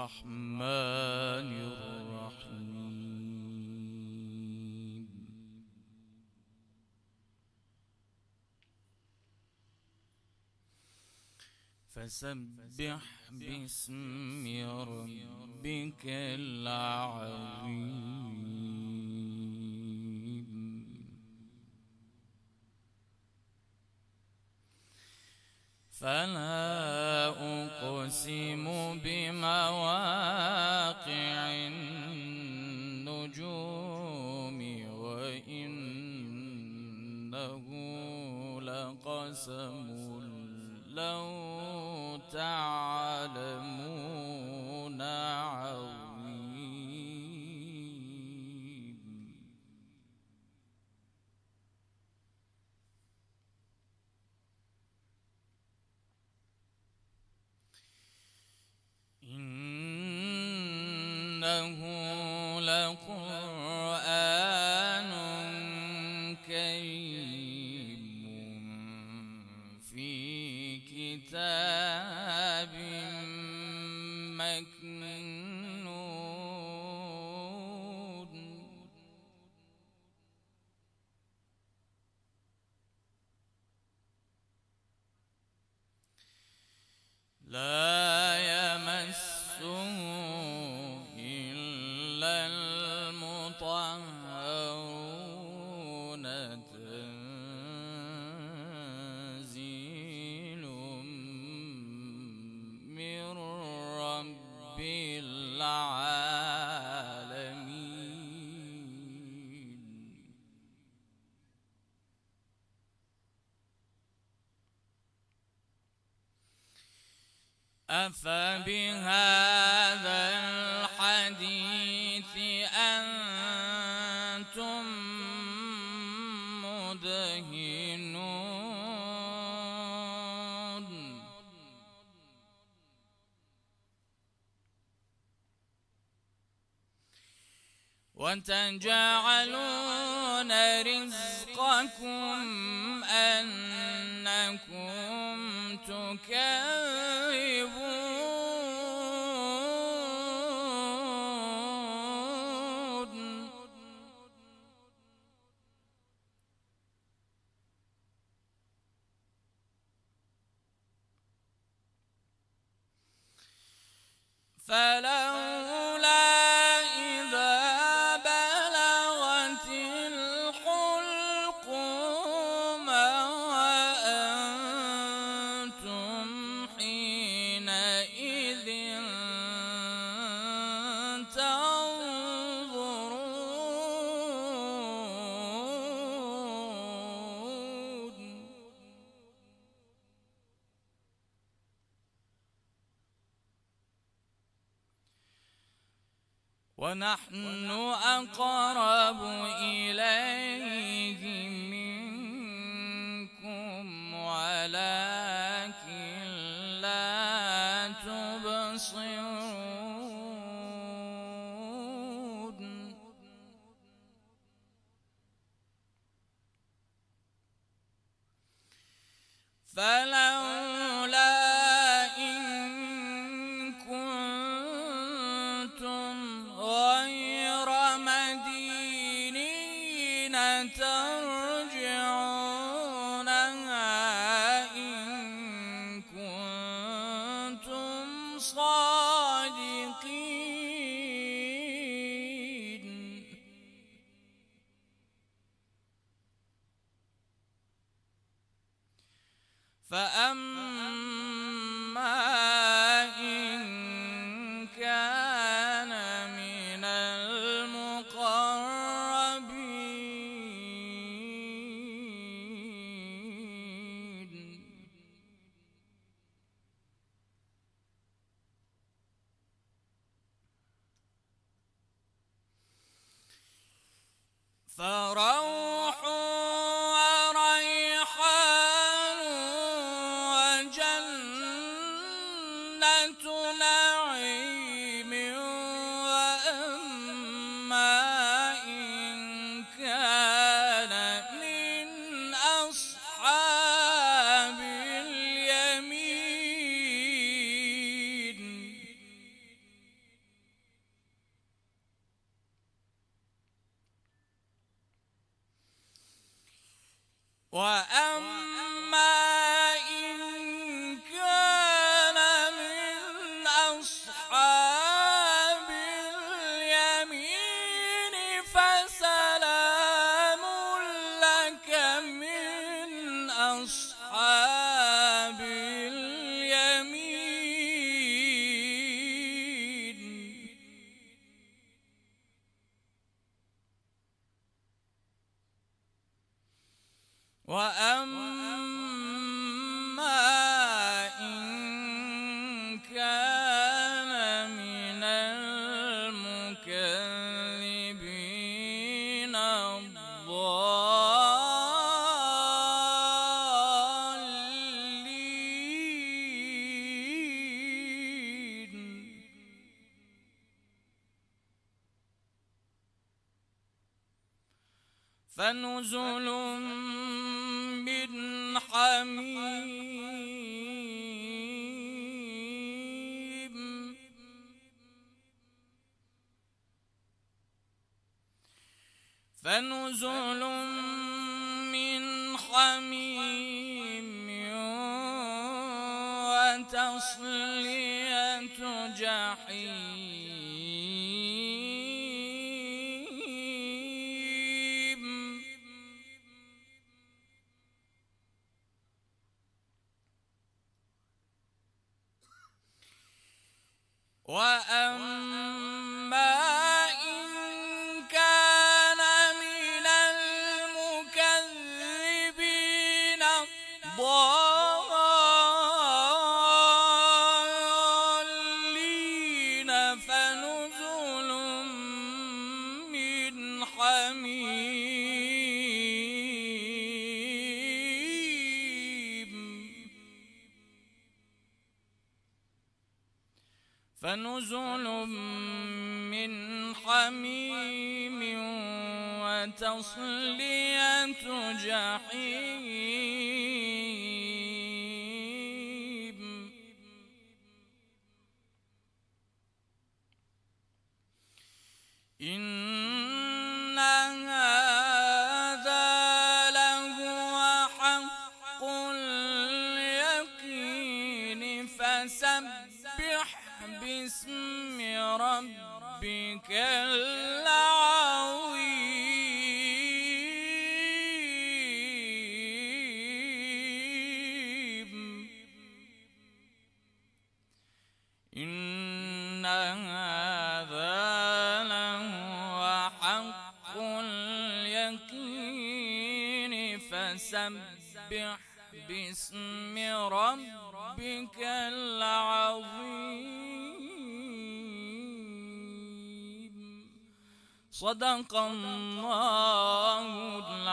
الرحمن الرحيم. فسبح باسم ربك العظيم. فلا أقسم بمواقع النجوم وإنه لقسم لو تعلمون عظيم. إنه لقرآن كريم في كتاب مكنون. لا يمسه إلا المطهرون. تنزيل من رب العالمين. أفبهذا الحديث أنتم مدهنون. وتجعلون رزقكم أنكم تكذبون. فلولا إذا بلغت الحلقوم وأنتم حينئذ تنظرون. ونحن أقرب إليه منكم ولكن لا تبصرون. فلولا إن كنتم غير مدينين ترجعونها إن كنتم صادقين. فأما إن كان من المقربين فروح وريحان وجنة نعيم. وأما إن كان من أصحاب اليمين وأما إن كان من أصحاب اليمين فسلام لك من أصحاب اليمين. وأما إن كان من المكذبين الضالين فنزل من حميم فنزل من حميم وتصلية جحيم. وأما إن كان من المكذبين الضالين فنزل من حميم فنزل من حميم وتصلية جحيم. إن هذا لهو حق اليقين فسبح باسم ربك العظيم. إن هذا لهو حق اليقين فسبح باسم ربك العظيم. صدق الله